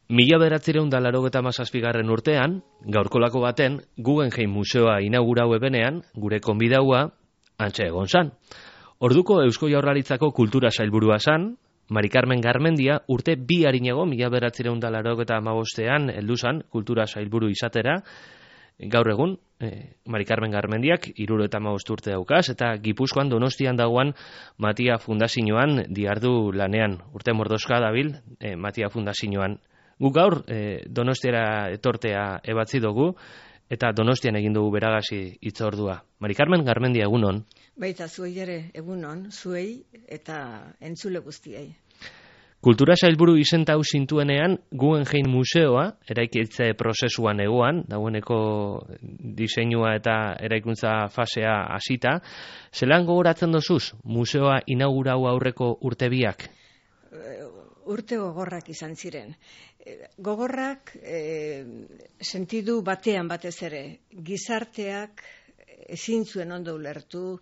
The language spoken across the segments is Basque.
1987 urtean, gaurkolako baten, Guggenheim Museoa inaugurau ebenean, gure konbidaua, Antxe egon zan. Orduko Eusko Jaurlaritzako kultura sailburua zan, Mari Carmen Garmendia urte 2 harinego 1985ean heldu zan kultura sailburu izatera. Gaur egun, Mari Carmen Garmendiak 75 urte daukaz, eta Gipuzkoan Donostian dagoan Matia Fundazioan diardu lanean. Urte mordoska dabil Matia Fundazioan. Guk gaur Donostiara etortea ebatzi dugu, eta Donostian egin dugu beragazi hitzordua. Mari Carmen Garmendia, egunon. Baita, zuei ere egunon, zuei eta entzule guztiei. Kultura sailburu izentau zintuenean, Guggenheim Museoa, eraikitze prozesuan egoan, dagoeneko diseinua eta eraikuntza fasea hasita. Zelan gogoratzen dozuz, museoa inaugurau aurreko urte biak? Urte gogorrak izan ziren. Gogorrak sentidu batean batez ere, gizarteak ezin zuen ondo ulertu,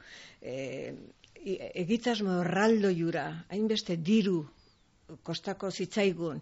egitasmo erraldo jura, hainbeste diru kostako zitzaigun,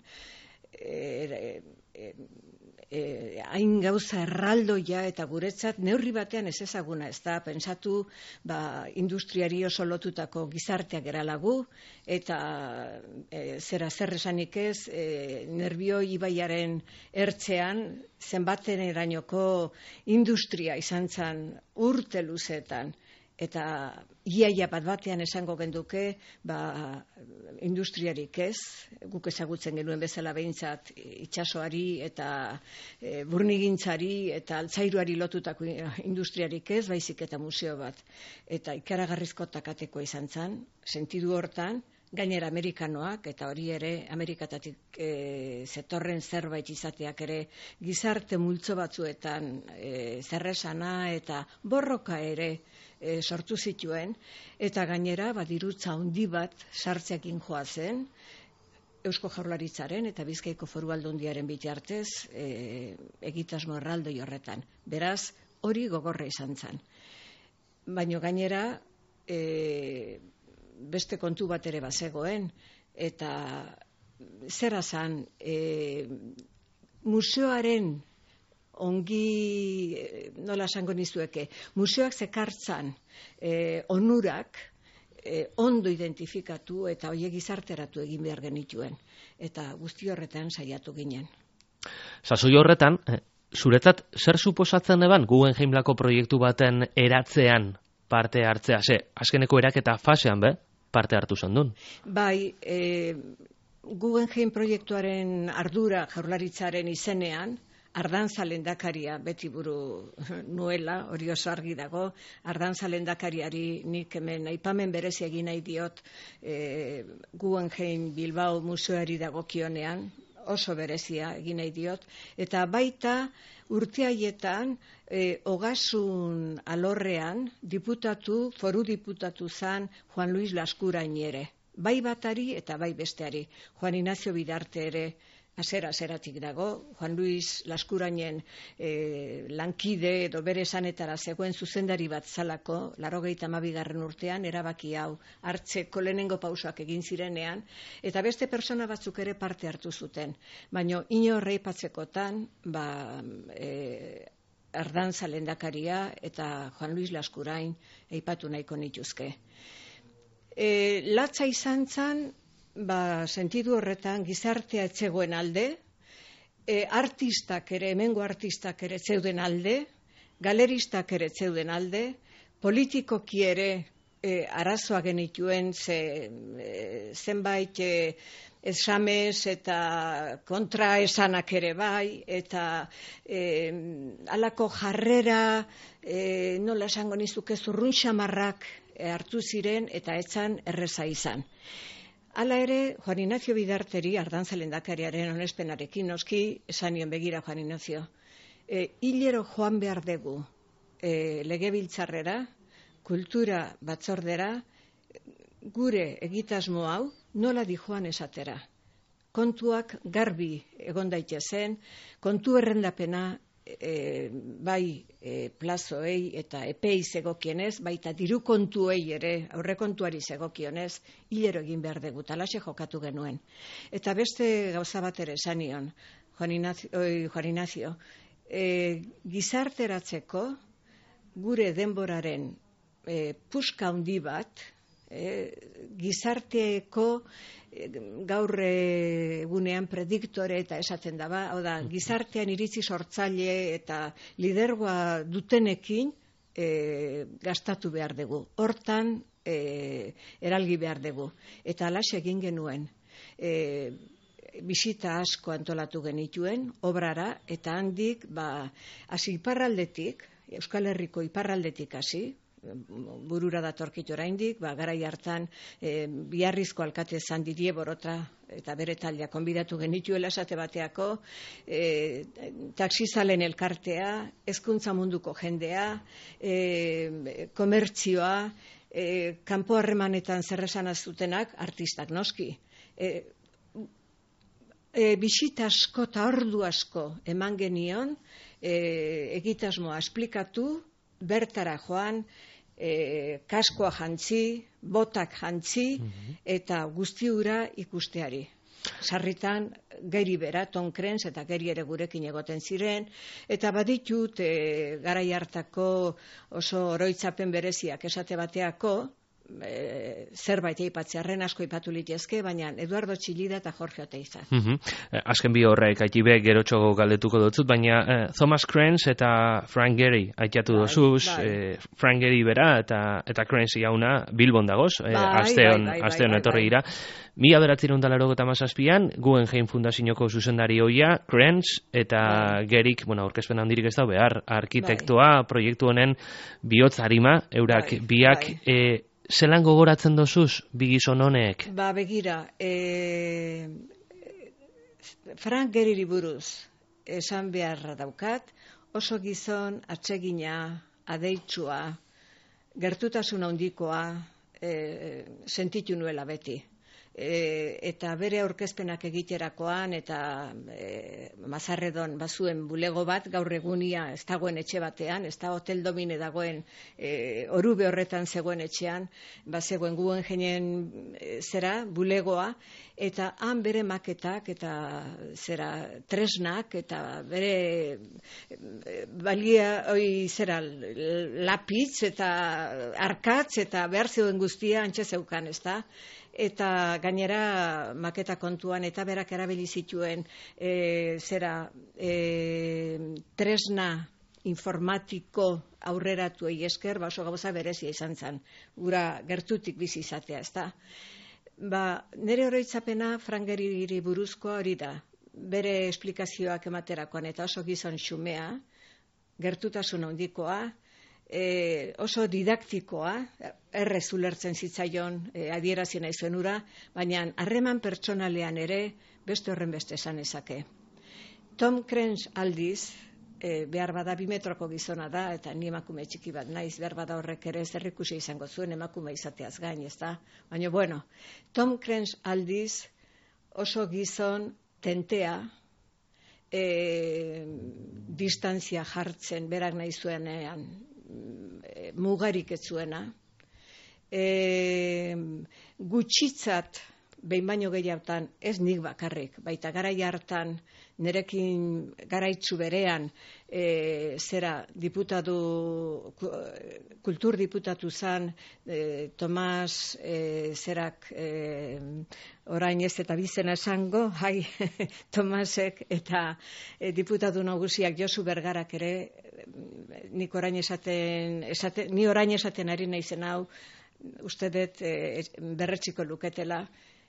hain gauza erraldoia eta guretzat neurri batean ez ezaguna, ez da, pensatu industriari oso lotutako gizarteak eralagu, eta zer esanik ez, Nerbio ibaiaren ertzean, zenbaten erainoko industria izan zen urte luzeetan, eta iaia bat-batean esango genduke, industriarik ez, guk ezagutzen genuen bezala behintzat itsasoari eta burnigintzari eta altzairuari lotutako industriarik ez, baizik eta museo bat. Eta ikaragarrizko takateko izan zen, sentidu hortan, gainera amerikanoak, eta hori ere Amerikatatik zetorren zerbait izateak ere gizarte multzo batzuetan zerresana eta borroka ere sortu zituen, eta gainera dirutza handi bat sartzeakin joa zen, Eusko Jaurlaritzaren eta Bizkaiko Foru Aldundiaren bitartez egitasmo erraldoi horretan. Beraz, hori gogorra izan zen. Baina gainera, beste kontu bat ere bazegoen, eta zera zan, museoaren ongi, nola esango nizueke, museoak zekartzan onurak ondo identifikatu eta horiek gizarteratu egin behar genituen. Eta guzti horretan saiatu ginen. Sasoi horretan, zuretzat zer suposatzen eban Guggenheimlako proiektu baten eratzean parte hartzea? Azkeneko eraketa fasean parte hartu zendun? Bai, Guggenheim proiektuaren ardura Jaurlaritzaren izenean, Ardanza lehendakaria beti buru nuela, hori oso argi dago, Ardanza lehendakariari nik hemen aipamen berezi egin nahi diot Guggenheim Bilbao museoari dagokionean, oso berezia egin nahi diot, eta baita urte haietan ogasun alorrean foru diputatu zan Juan Luis Laskurain ere, bai batari eta bai besteari, Juan Ignacio Bidarte ere, azeratik dago, Juan Luis Laskurainen lankide edo bere esanetara zegoen zuzendari bat zalako, 82. urtean, erabaki hau hartzeko lehenengo pausoak egin zirenean, eta beste persona batzuk ere parte hartu zuten. Baina inorre aipatzekotan, Ardanza lehendakaria eta Juan Luis Laskurain aipatu nahiko nituzke. Latza izan zen, sentidu horretan gizartea etzegoen alde, artistak ere, hemengo artistak ere zeuden alde, galeristak ere zeuden alde, politikoki ere arazoa genituen zenbait esamez eta kontraesanak ere bai, eta halako jarrera, nola esango nizuke, zurrun xamarrak hartu ziren eta etzan erreza izan. Hala ere, Juan Ignacio Bidarteri, Ardanza lehendakariaren onespenarekin noski, esan nion begira Juan Ignacio, hilero joan behar dugu legebiltzarrera, kultura batzordera, gure egitasmo hau nola dijoan esatera. Kontuak garbi egon daitezen, kontu errendapena bai plazoei eta epei zegokienez, baita diru kontuei ere, aurrekontuari zegokionez, hilero egin behar dugu, talaxe jokatu genuen. Eta beste gauza bat ere esan nion, Juan Ignacio, gizarteratzeko gure denboraren puska handi bat, gizarteko gaur egunean prediktore eta esaten daba, hau da, gizartean iritzi sortzaile eta lidergoa dutenekin gastatu behar dugu. Hortan eralgi behar dugu. Eta alaxe egin genuen. Bisita asko antolatu genituen, obrara, eta handik, hasi iparraldetik, Euskal Herriko iparraldetik hasi, burura datorkit oraindik, garai hartan Biarrizko alkate zan Didier Borota eta bere taldea konbidatu genituela esate bateako, taxizalen elkartea, hezkuntza munduko jendea, komertzioa, kanpo harremanetan zer esan zutenak, artistak noski. Bisita asko eta ordu asko eman genion, egitasmoa esplikatu, bertara joan, kaskoa jantzi, botak jantzi, eta guzti hura ikusteari. Sarritan, geri bera, Tom Cruise eta geri ere gurekin egoten ziren, eta baditut garai hartako oso oroitzapen bereziak esate bateako, zerbait eipatzearren asko ipatu litezke, baina Eduardo Txillida eta Jorge Oteiza. Azken bi horrek aitibe gerotxo galdetuko dutzut, baina Thomas Cranes eta Frank Gehry aitatu dozuz, Frank Gehry bera eta Cranes jauna Bilbon dagoz, asteon etorri gira. 1987an Guggenheim Fundazioko zuzendari ohia, Cranes eta Gehryk, aurkezpen handirik ez da behar, arkitektoa, proiektu honen bihotz harima, eurak biak zelan gogoratzen dozuz, bi gizon honek? Begira, Frank Gehryri buruz esan beharra daukat, oso gizon atsegina, adeitsua, gertutasun handikoa sentitu nuela beti. Eta bere aurkezpenak egiterakoan eta Mazarredon bazuen bulego bat, gaur egunia ez dagoen etxe batean, ez da Hotel Domine dagoen orube horretan zegoen etxean, bazegoen Guggenheim bulegoa, eta han bere maketak eta tresnak eta bere lapitz eta arkatz eta behar zeuden guztia antxe zeukan, ez da? Eta gainera maketa kontuan eta berak erabili zituen tresna informatiko aurreratuei esker, oso gauza berezia izan zen, gura gertutik bizi izatea, ezta? Nire oroitzapena Frank Gehryri buruzkoa hori da, bere esplikazioak ematerakoan eta oso gizon xumea, gertutasun handikoa, oso didaktikoa, errez ulertzen zitzaion adierazi nahi zuen hura, baina harreman pertsonalean ere beste horren beste esan ezake. Tom Cruise aldiz, behar bada 2 metroko gizona da, eta ni emakume txiki bat naiz, behar bada horrek ere zerrikusi izango zuen emakume izateaz gain, ez da? Baina, Tom Cruise aldiz oso gizon tentea, distantzia jartzen berak nahi zuenean, mugarik ez zuena, gutxitzat behin baino gehiagotan ez nik bakarrik, baita garai hartan nerekin garaitzu berean kultur diputatu zan Tomas orain ez eta bizena esango, Tomasek eta diputatu nagusiak Josu Bergarak ere, ni orain esaten ari naizen hau, uste dut berretxiko luketela,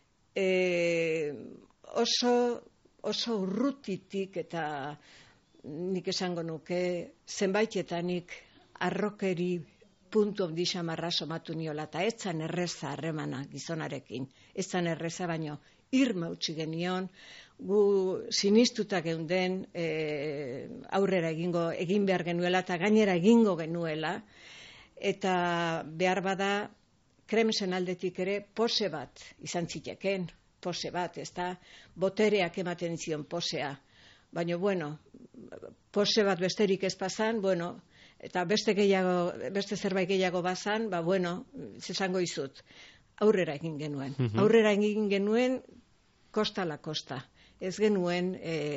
oso urrutitik eta nik esango nuke zenbaitetanik arrokeri puntu ondixamarra somatu niola, eta etzan erreza harremana gizonarekin, etzan erreza baino irma utzi genion, gu sinistuta geunden aurrera egin behar genuela eta gainera egingo genuela, eta behar bada Kremsen aldetik ere pose bat izan ziteken, pose bat, ez da, botereak ematen zion posea. baina, bueno, pose bat besterik ez pasan, bueno, eta beste zerbait gehiago bazan, ba, bueno, zesango izut, aurrera egin genuen. Aurrera egin genuen, kosta la kosta. Ez genuen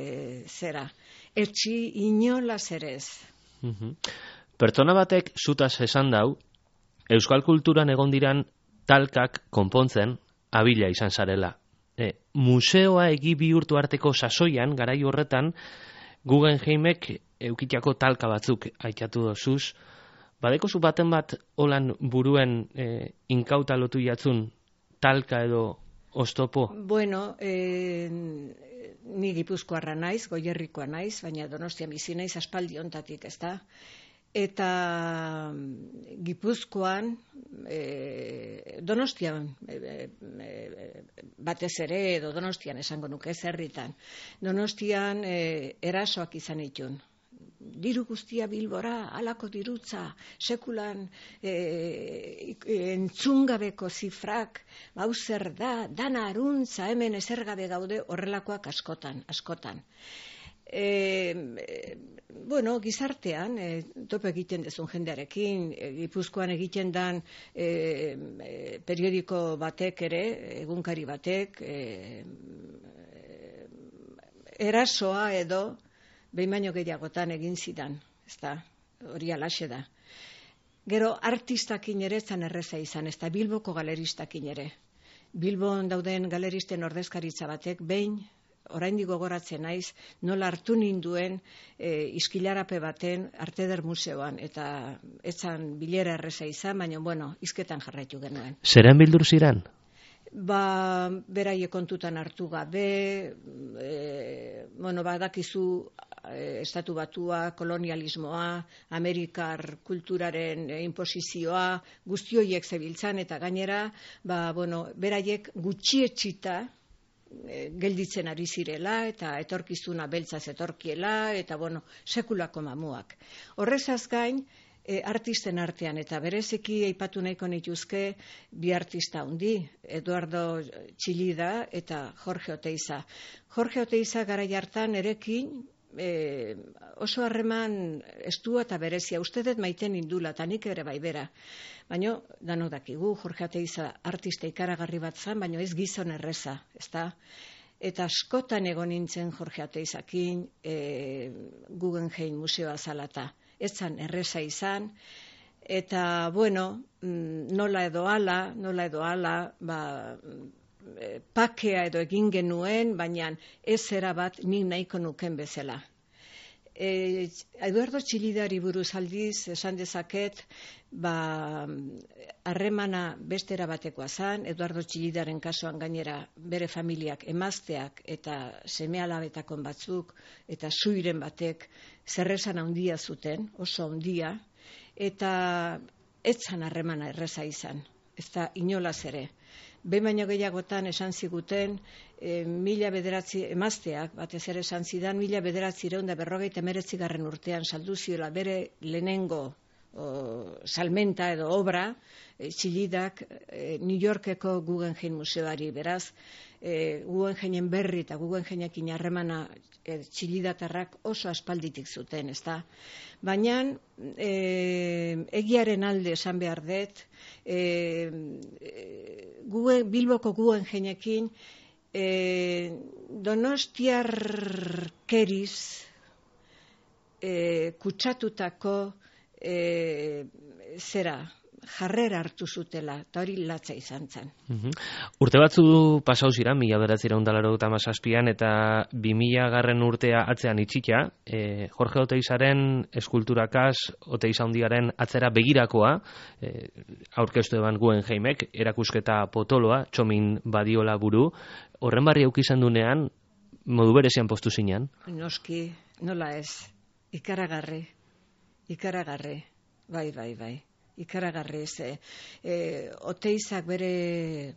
etxi inolaz ere ez. Pertsona batek zutaz esan dau, euskal kulturan egon diran talkak konpontzen abila izan zarela. Museoa egi bihurtu arteko sasoian, garai horretan, Guggenheimek eukitiako talka batzuk aitatu dozuz. Badeko zu baten bat holan buruen inkauta lotu jatzun talka edo oztopo? Bueno, ni Gipuzkoarra naiz, Goierrikoa naiz, baina Donostian bizi naiz aspaldi hontatik, ezta? Eta Gipuzkoan, Donostian batez ere, edo Donostian esango nuke, herritan. Donostian erasoak izan itun. Diru guztia Bilbora, halako dirutza, sekulan entzungabeko zifrak, hau zer da, dana aruntza, hemen ezergabe gaude horrelakoak askotan. Bueno, gizartean, topo egiten dezun jendearekin, Gipuzkoan egiten dan periodiko batek ere, egunkari batek, erasoa edo, behin baino gehiagotan egin zidan, ezta, hori alaxe da. Gero, artistakin ere zan erreza izan, ezta Bilboko galeristakin ere. Bilbon dauden galeristen ordezkaritza batek, behin, oraindik gogoratzen naiz, nola hartu ninduen iskilarape baten Arteder Museoan, eta etzan bilera erreza izan, baina, bueno, hizketan jarraitu genuen. Zeren bildur ziren? Ba, beraie kontutan hartu gabe, bueno, badakizu estatu batua, kolonialismoa, Amerikar kulturaren imposizioa, guzti horiek zebiltzan, eta gainera, ba, bueno, beraiek gutxietxita gelditzen ari zirela, eta etorkizuna beltzaz etorkiela, eta, bueno, sekulako mamuak. Horrezaz gain, artisten artean, eta bereziki aipatu nahiko nituzke bi artista handi, Eduardo Txillida eta Jorge Oteiza. Jorge Oteiza garai hartan erekin oso harreman estua eta berezia, uste dut maiten indula, eta nik ere bai bera. Baina, danok dakigu, Jorge Oteiza artista ikaragarri bat zan, baina ez gizon erreza, ezta? Eta askotan egon nintzen Jorge Oteizakin Guggenheim museoa zalata. Ez zan erreza izan, eta, bueno, nola edo ala, ba, pakea edo egin genuen, baina ez zera bat nik nahiko nuken bezala. Eduardo Txillidari buruz aldiz esan dezaket, ba, harremana bestera batekoa zan, Eduardo Txillidaren kasuan gainera bere familiak emazteak eta seme-alabetako batzuk eta zuiren batek zerrezan handia zuten, oso handia, eta etzan harremana erreza izan, ez da inolaz ere. Behin baino gehiagotan esan ziguten, emazteak, batez ere esan zidan, 1959 urtean saldu ziola bere lehenengo salmenta edo obra, Txillidak New Yorkeko Guggenheim museoari, beraz, Guggenheinen berri eta Guggenheinekin harremana Txillidatarrak oso aspalditik zuten, ezta? Baina, egiaren alde esan behar dut, Bilboko Guggenheinekin donostiarkeriz kutsatutako jarrera hartu zutela, eta hori latza izan zen. Urte batzu pasau ziren, 1987an eta 2000 urtea atzean itxita, Jorge Oteizaren eskulturakaz, Oteiza handiaren atzera begirakoa, aurkeztu eban Guggenheimek, erakusketa potoloa, Txomin Badiola buru, horren barri aukizan dunean, modu berezian postu zinean? Noski, nola ez, ikaragarri, bai. Ikaragarri ez. Oteizak bere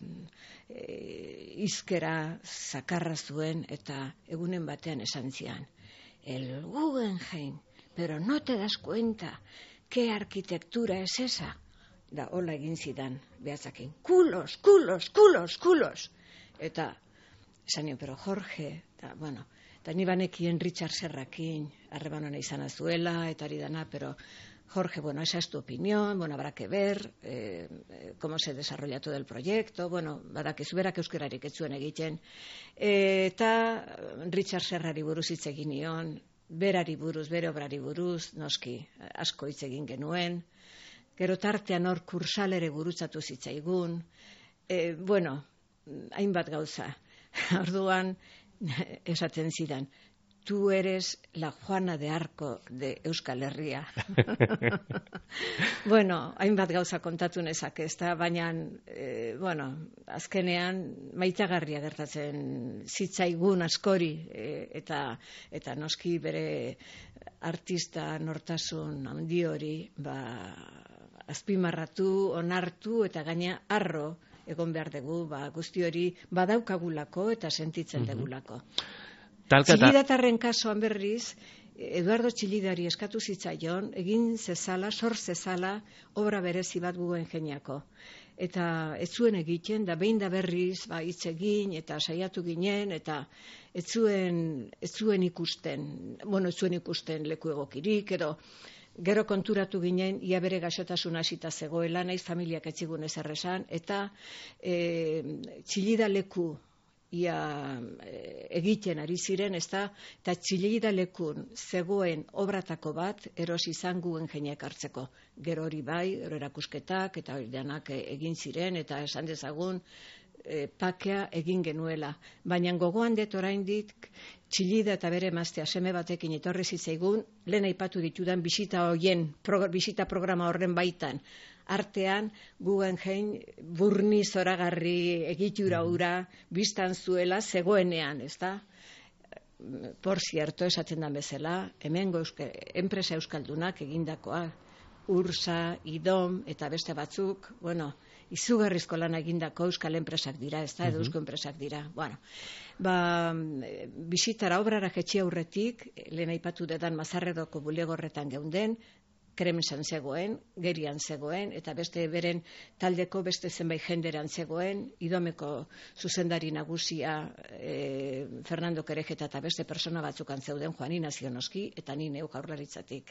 izkera zakarra zuen eta egunen batean esan zian. El Guggenheim, pero no te das cuenta que arquitectura es esa? Da, hola egin zidan, behatzakin. Kulos. Eta esan nion, pero Jorge, da, bueno, Eta ni banekien Richard Serrakin harreman izan zuela, eta hori dana, pero Jorge, bueno, esa es tu opinión, bueno, habrá que ver cómo se desarrolla todo el proyecto, bueno, badakizu berak euskararik ez zuen egiten. Eta Richard Serrari buruz hitz egin nion, berari buruz, bere obrari buruz, noski, asko hitz egin genuen. Gero tartean hor kursalere gurutzatu zitzaigun. Bueno, hainbat gauza. Orduan, esaten zidan, tú eres la Juana de Arco de Euskal Herria. Bueno, hainbat gauza kontatu nezake, ezta, baina, bueno, azkenean maitagarria gertatzen zitzaigun askori, eta noski bere artista nortasun handi hori, azpimarratu, onartu, eta gaina harro egon behar dugu, guzti hori badaukagulako eta sentitzen degulako. Txilidatarren kasuan berriz, Eduardo Txilidari eskatu zitzaion, egin zezala, sor zezala, obra berezi bat Guggenheimeko. Eta ez zuen egiten, da behin da berriz, hitz egin, eta saiatu ginen, eta ez zuen ikusten leku egokirik, edo gero konturatu ginen, ia bere gaixotasun hasita zegoela, naiz familiak etzigun ezer esan, eta Txilida leku ia egiten ari ziren, eta Txilida lekun zegoen obratako bat erosi izan Guggenheimek hartzeko. Gero hori bai, gero erakusketak, eta hori danak egin ziren, eta esan dezagun pakea egin genuela. Baina gogoan dut oraindik Txilida eta bere emaztea seme batekin etorri zitzaigun, lehen aipatu ditudan bisita programa horren baitan. Artean, Guggenheim burni zoragarri egitura hura biztan zuela zegoenean, ezta? Por cierto, esaten dan bezala, hemengo enpresa euskaldunak egindakoa, Ursa, Idom eta beste batzuk, bueno, izugarrizko lana egindako euskal enpresak dira, ezta, edo eusko enpresak dira. Bueno, bisitara obrara jetxi aurretik, lehen aipatu dedan Mazarredoko bulegorretan geunden, Kremensan zegoen, Gerian zegoen, eta beste beren taldeko beste zenbait jenderan zegoen, Idomeko zuzendari nagusia Fernando Kerejeta eta beste persona batzukan zeuden, Juan Inazio noski, eta ni neu Jaurlaritzatik.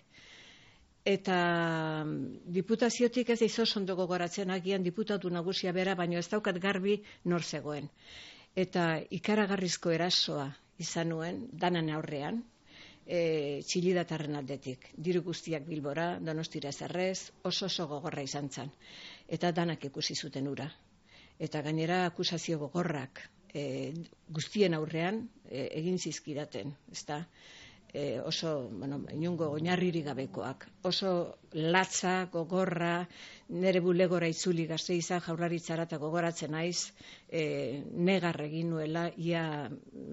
Eta diputaziotik ez izoz ondo gogoratzen, agian diputatu nagusia bera, baino ez daukat garbi nor zegoen. Eta ikaragarrizko erasoa izan nuen, danan aurrean, Txilidatarren aldetik. Diru guztiak Bilbora, Donostira zerrez, oso gogorra izan zen. Eta danak ikusi zuten ura. Eta gainera akusazio gogorrak guztien aurrean egin zizkidaten, ezta? Oso, inungo oinarririk gabekoak. Oso latza, gogorra, nere bulegora itzuli Gasteiza Jaurlaritzara eta gogoratzen naiz, negar egin nuela, ia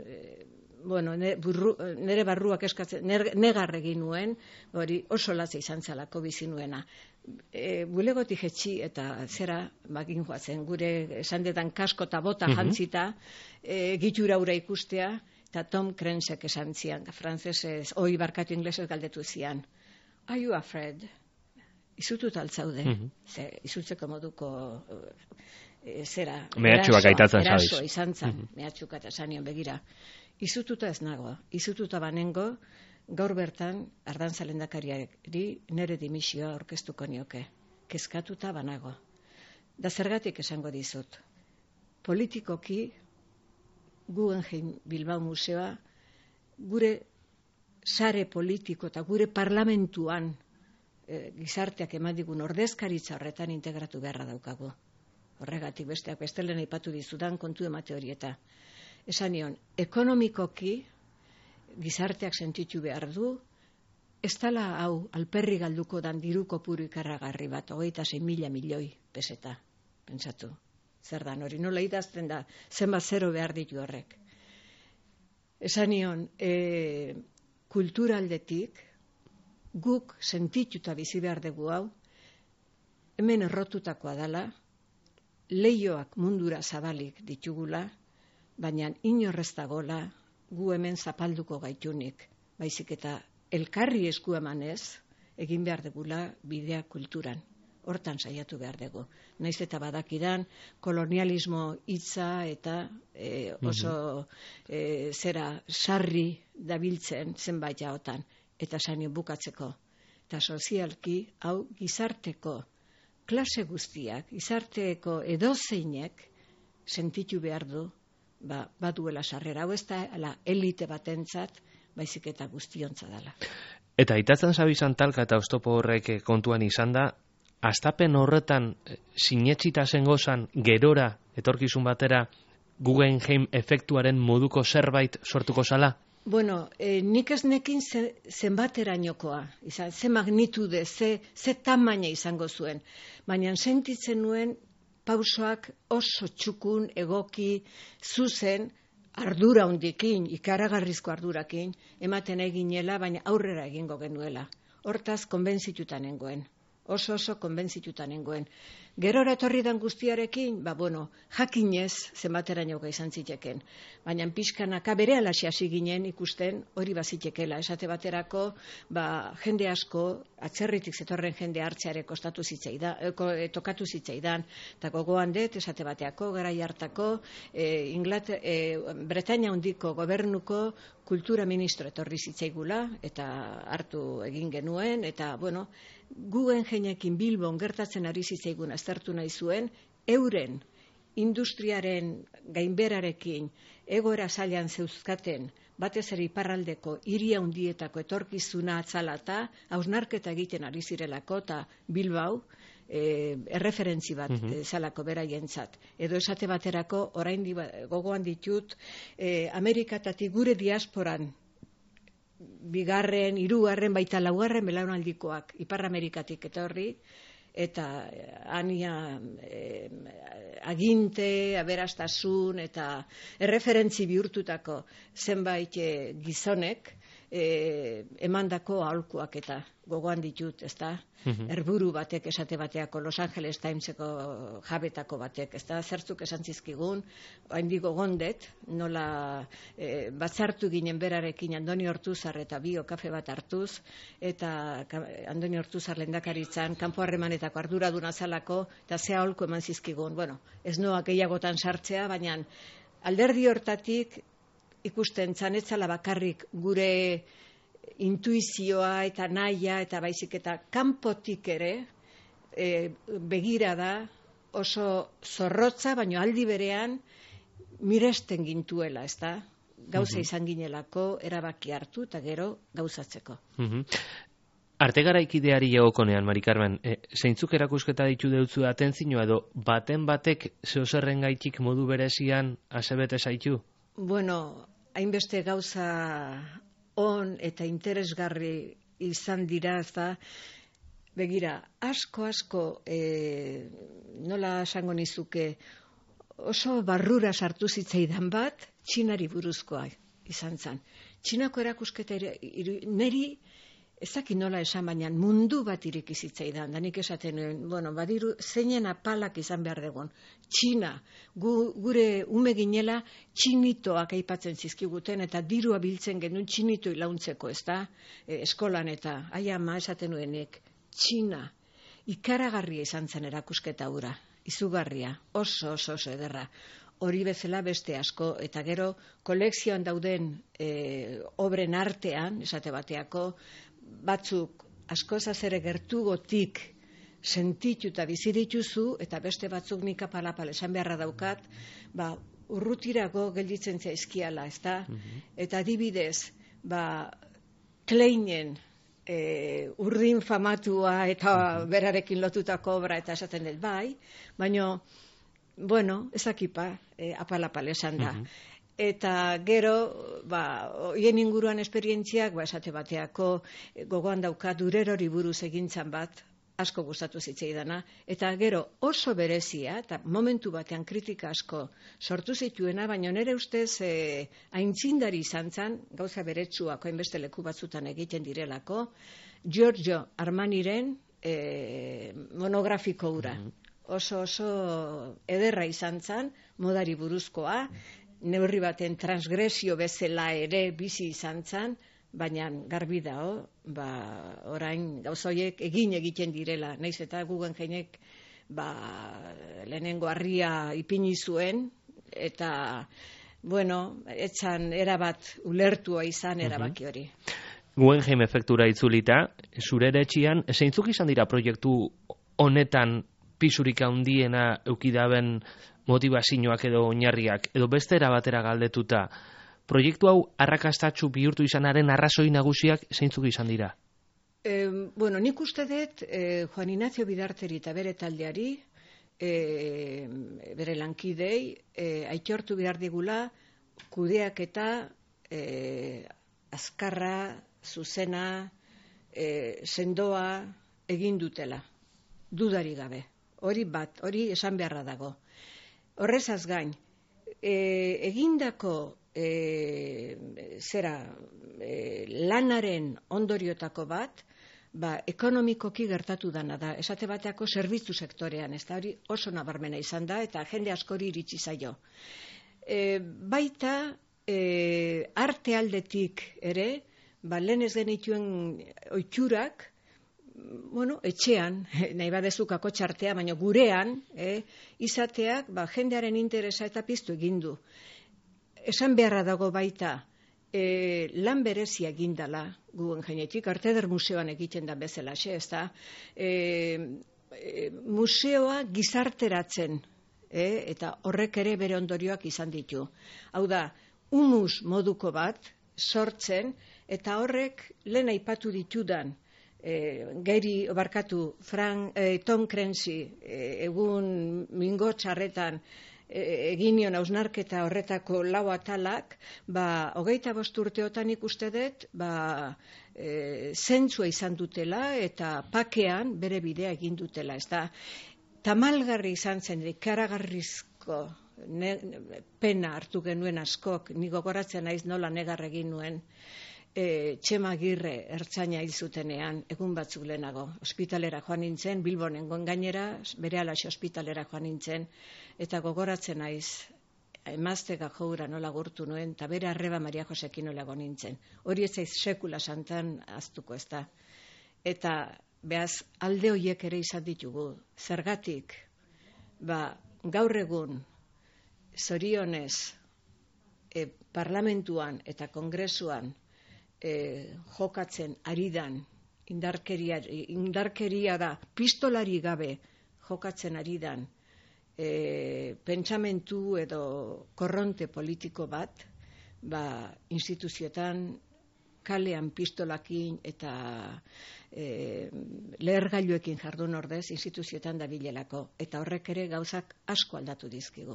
nere barruak eskatzen, negar egin nuen, hori oso latza izan zalako bizi nuena. Bulegotik jetxi eta zera bagin joatzen, gure esan dedan kasko eta bota jantzita, gitura ura ikustea, eta Tom Crensek esan zian, frantzesez, barkatu inglesez galdetu zian. Are you afraid? Izutut altzaude. Izutzeko moduko zera. Mehatxuak aitatzen zabiz. Eraso izan zan, mehatxuka eta sanion begira. Izututa ez nago, izututa banengo, gaur bertan, Ardanza lehendakariari nere dimisioa aurkeztuko nioke. Kezkatuta banago. Da zergatik esango dizut. Politikoki, Guggenheim Bilbao Museoa, gure sare politiko eta gure parlamentuan gizarteak eman digun ordezkaritza horretan integratu beharra daukagu. Horregatik besteak bestelen aipatu dizudan kontu emate horieta. Esan nion, ekonomikoki gizarteak sentitu behar du, ez dala hau alperri galduko dan diru kopuru ikarragarri bat, 26.000 milioi peseta, pentsatu. Zer da, hori nola idazten da, zenbat zero behar ditu horrek. Esan nion, kulturaldetik, guk sentituta bizi behar dugu hau, hemen errotutakoa dela, leioak mundura zabalik ditugula, baina inorrez dagola gu hemen zapalduko gaitunik, baizik eta elkarri esku emanez egin behar dugula bidea kulturan. Hortan saiatu behar dugu. Naiz eta badakidan kolonialismo hitza eta oso zera sarri dabiltzen zenbait jaotan, eta sanio bukatzeko. Eta sozialki, hau gizarteko klase guztiak, gizarteko edozeinek sentitu behar du, baduela sarrera. Hau ez da elite batentzat, baizik eta guztiontza dela. Eta itatzen zabizan talka eta oztopo horrek kontuan izan da, astapen horretan sinetxita zengozan gerora, etorkizun batera, Guggenheim efektuaren moduko zerbait sortuko zala? Bueno, nik ez nekin zenbaterainokoa, ze magnitude, ze tamaina izango zuen. Baina sentitzen nuen pausoak oso txukun, egoki, zuzen, ardura hundikin, ikaragarrizko ardurakin, ematen eginela, baina aurrera egingo genuela. Hortaz, konbentzituta nengoen. Oso konbentzituta nengoen. Gerora etorri dan guztiarekin, jakinez zenbaterainoka izan ziteken. Baina pixkanaka bere alaxi hasi ginen ikusten hori bazitekela. Esate baterako, jende asko, atzerritik zetorren jende hartzeare tokatu zitzaidan. Eta gogoan dut, esate bateako, garai hartako, Bretaña handiko gobernuko kultura ministro etorri zitzaigula, eta hartu egin genuen, eta, Guggenheimekin Bilbon gertatzen ari zitzaigun aztertu nahi zuen, euren industriaren gainberarekin egoera zailan zeuzkaten, batez ere iparraldeko hiri handietako etorkizuna atzalata, hausnarketa egiten ari zirelako, eta Bilbao, erreferentzi bat zalako beraientzat. Edo esate baterako, orain gogoan ditut, Amerikatatik gure diasporan, bigarren, hirugarren, baita laugarren belaunaldikoak Ipar Amerikatik etorri, eta ania aginte, aberastasun, eta erreferentzi bihurtutako zenbait gizonek emandako aholkuak eta gogoan ditut, ezta? Erburu batek esate bateako, Los Angeles Timeseko jabetako batek, ezta? Zertzuk esan zizkigun, haindik gogondet, nola batzartu ginen berarekin Andoni Ortuzar eta bio kafe bat hartuz, eta Andoni Ortuzar lehendakaritzan kanpo harremanetako arduraduna zalako, eta ze aholku eman zizkigun. Ez noa gehiagotan sartzea, baina alderdi hortatik ikusten zanetzala bakarrik gure intuizioa eta nahia eta baizik eta kanpotik ere begira da oso zorrotza, baina aldi berean miresten gintuela, ezta? Gauza izan ginelako, erabaki hartu eta gero gauzatzeko. Arte garaikideari egokonean, Mari Carmen, zeintzuk erakusketa ditu deutzu atentzioa edo baten batek zeozerren gaitik modu berezian asebete zaitu? Hainbeste gauza on eta interesgarri izan dira, ezta? Begira, asko, nola esango nizuke, oso barrura sartu zitzaidan bat, Txinari buruzkoa izan zen. Txinako erakusketa neri, ezaki nola esan, baina mundu bat ireki zitzaidan, da nik esaten nuen, badiru zeinen apalak izan behar dugun. Txina, gure ume ginela txinitoak aipatzen zizkiguten, eta dirua biltzen genuen txinitoi launtzeko, ez da? Eskolan eta, ama esaten nuenek, Txina, ikaragarria izan zen erakusketa hura, izugarria, oso ederra. Hori bezala beste asko, eta gero kolekzioan dauden obren artean, esate bateako, batzuk askoz azere gertugotik sentitu eta bizi dituzu, eta beste batzuk nik apalapal esan beharra daukat, urrutirago gelditzen zaizkiala, ezta? Eta adibidez, Kleinen urdin famatua eta berarekin lotutako obra eta esaten dut bai, baina, ezakipa, apalapal esan da. Eta gero, hoien inguruan esperientziak, esate bateako gogoan dauka durerori buruz egintzan bat, asko gustatu zitzaidana, eta gero oso berezia, eta momentu batean kritika asko sortu zituena, baina nire ustez aintzindari izan zen, gauza beretsuak hainbeste leku batzutan egiten direlako, Giorgio Armaniren monografiko hura. Oso ederra izan zen, modari buruzkoa, neurri baten transgresio bezala ere bizi izan zen, baina garbi dao, orain gauzoiek egiten direla, naiz eta Guggenheimek lehenengo harria ipini zuen, eta bueno, etxan erabat ulertua izan erabaki hori. Guggenheim efektura itzulita, zure etxian, zeintzuk izan dira proiektu honetan pisurik handiena eukidaben motivazioak edo oinarriak, edo beste erabatera galdetuta, proiektu hau arrakastatsu bihurtu izanaren arrazoi nagusiak zeintzuk izan dira? Bueno, nik uste dut Juan Ignacio Bidarteri eta bere taldeari, bere lankidei, aitortu behar digula kudeaketa azkarra, zuzena, sendoa egin dutela, dudari gabe. Hori bat, hori esan beharra dago. Horrezaz gain, egindako lanaren ondoriotako bat, ekonomikoki gertatu dana da. Esate bateako zerbitzu sektorean, ez da hori oso nabarmena izan da, eta jende askori iritsi zaio. Baita, arte aldetik ere, lehen ez genituen oiturak, etxean, nahi badezu kakotxartea, baina gurean, izateak, jendearen interesa eta piztu egindu. Esan beharra dago baita, lan berezia egindala Guggenheimetik, Arte Eder Museoan egiten da bezala, ez da, museoa gizarteratzen, eta horrek ere bere ondorioak izan ditu. Hau da, humus moduko bat sortzen, eta horrek lehen aipatu ditudan, Tom Clancy egun mingo txarretan egin nion hausnarketa horretako lau atalak, 25 urteotan ikuste dut, zentzua izan dutela eta pakean bere bidea egin dutela. Ez da, tamalgarri izan zen, ikaragarrizko pena hartu genuen askok, ni gogoratzen naiz nola negar egin nuen, Txema Agirre ertzaina hil zutenean, egun batzuk lehenago, ospitalera joan nintzen, Bilbon nengoen gainera, berehalaxe ospitalera joan nintzen, eta gogoratzen naiz, emaztega joura nola gurtu nuen, eta bere arreba Maria Josekin nola nintzen. Hori ez zaiz sekula santan aztuko ez da. Eta behaz, alde horiek ere izan ditugu, zergatik, gaur egun, zorionez, parlamentuan eta kongresuan, jokatzen aridan indarkeria da, pistolari gabe jokatzen aridan pentsamentu edo korronte politiko bat, instituzioetan kalean pistolakin eta lehergailuekin jardun ordez instituzioetan dabilelako, eta horrek ere gauzak asko aldatu dizkigu,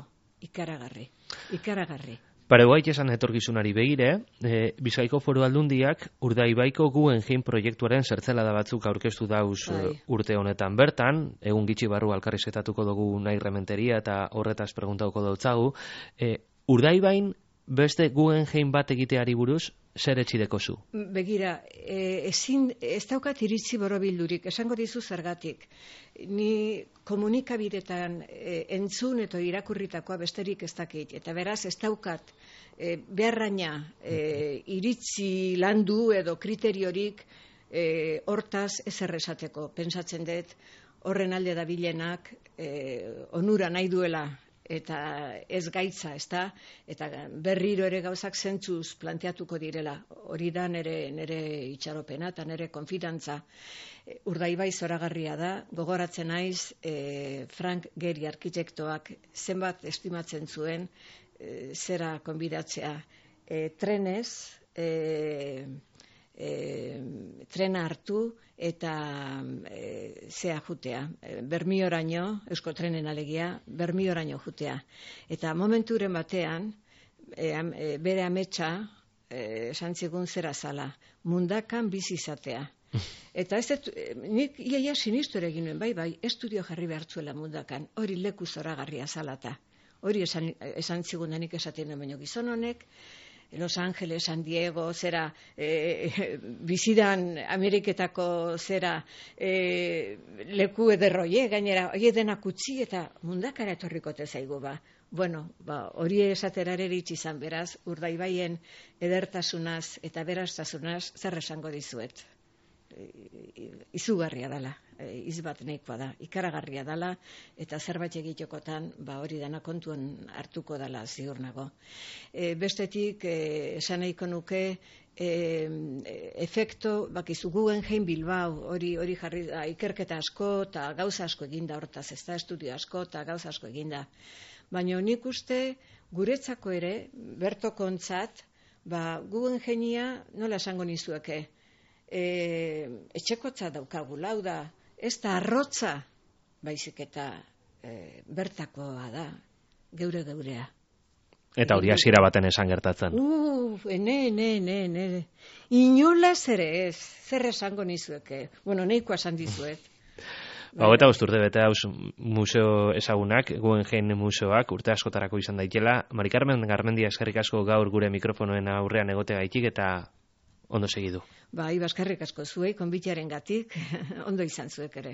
ikaragarri. Paraguait esan etorkizunari begire, Bizkaiko Foru Aldundiak Urdaibaiko Guggenheim proiektuaren zertzelada batzuk aurkeztu dauz urte honetan bertan, egun gitxi barru alkarrizketatuko dugu nahi rementeria eta horretaz preguntauko dautzagu. Urdaibain beste Guggenheim bat egiteari buruz, zer etxideko zu? Begira, ez daukat iritzi borobildurik, esango dizu zergatik. Ni komunikabidetan entzun eta irakurritakoa besterik ez dakit, eta beraz ez daukat beharraina iritzi landu edo kriteriorik hortaz ezer esateko. Pentsatzen dut horren alde dabilenak onura nahi duela eta ez gaitza, ez da, eta berriro ere gauzak zentzuz planteatuko direla. Hori da nire itxaropena eta nire konfidantza. Urdaibai zoragarria da, gogoratzen naiz Frank Gehry arkitektoak zenbat estimatzen zuen zera konbidatzea. Trenez, trena hartu eta zea jutea, Bermioraino, Eusko Trenen alegia, Bermioraino jutea. Eta momenturen batean, bere ametsa, esan zigun zera zala, mundakan bizi izatea. Eta ez dut, nik iaia sinistu ere egin nuen, bai, estudio jarri behartzuela mundakan, hori leku zoragarria zalata. Hori esan zigun denik esaten den baino gizon honek, Los Angeles, San Diego, zera, bizidan Ameriketako zera leku ederroie, gainera, hori denak utzi eta mundakara etorrikote zaigu Bueno, hori esatera ere iritsi izan, beraz, Urdaibaien edertasunaz eta beraztasunaz zer esango dizuet. izugarria dela, iz bat nahikoa da, ikaragarria dela, eta zerbait egitekotan, hori dana kontuan hartuko dela ziur nago. Bestetik, esan nahiko nuke, efekto, bakizu Guggenheim Bilbao, hori jarri da, ikerketa asko eta gauza asko eginda hortaz, ez da, estudio asko eta gauza asko eginda. Baina nik uste, guretzako ere, bertokontzat, Guggenheimia nola esango nizueke, etxekotza daukagula, hau da, ez da arrotza, baizik eta bertakoa da, geurea. Eta hori hasiera baten esan gertatzen. Inolaz ere ez, zer esango nizueke. Bueno, nahikoa esan dizuet. Eta urte bete hauz museo ezagunak, Guggenheim museoak, urte askotarako izan daitela. Mari Carmen Garmendia, eskerrik asko gaur gure mikrofonoen aurrean egote gaitik eta ondo segidu. Eskerrik asko zuei, konbitearen gatik, ondo izan zuek ere.